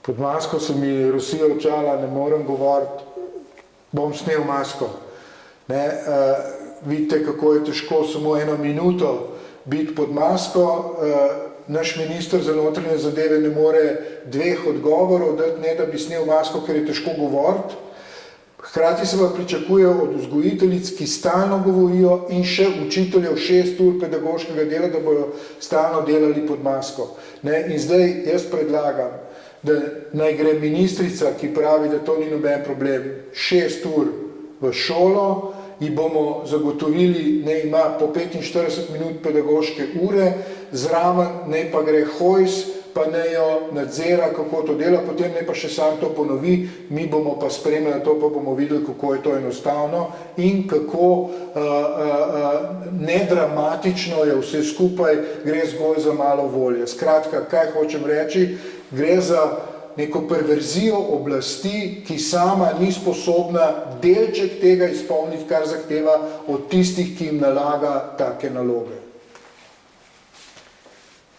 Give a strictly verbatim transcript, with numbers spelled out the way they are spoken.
Pod masko se mi Rusija očala, ne morem govoriti, bom snel masko. Ne, uh, vidite, kako je težko samo eno minuto biti pod masko. Uh, naš minister za notranje zadeve ne more dveh odgovorov dati, ne da bi snel masko, ker je težko govoriti. Hkrati se pa pričakuje od vzgojiteljic, ki stalno govorijo, in še učiteljev šest ur pedagoškega dela, da bodo stalno delali pod masko. Ne, in zdaj jaz predlagam, da naj gre ministrica, ki pravi, da to ni noben problem, šest ur v šolo, in bomo zagotovili, ne ima po petinštirideset minut pedagoške ure, zraven ne pa gre Hojs, pa ne jo nadzira, kako to dela, potem ne pa še sam to ponovi, mi bomo pa spremljali to, pa bomo videli, kako je to enostavno in kako uh, uh, nedramatično je vse skupaj, gre zgolj za malo volje. Skratka, kaj hočem reči, gre za neko perverzijo oblasti, ki sama ni sposobna delček tega izpolniti, kar zahteva od tistih, ki jim nalaga take naloge.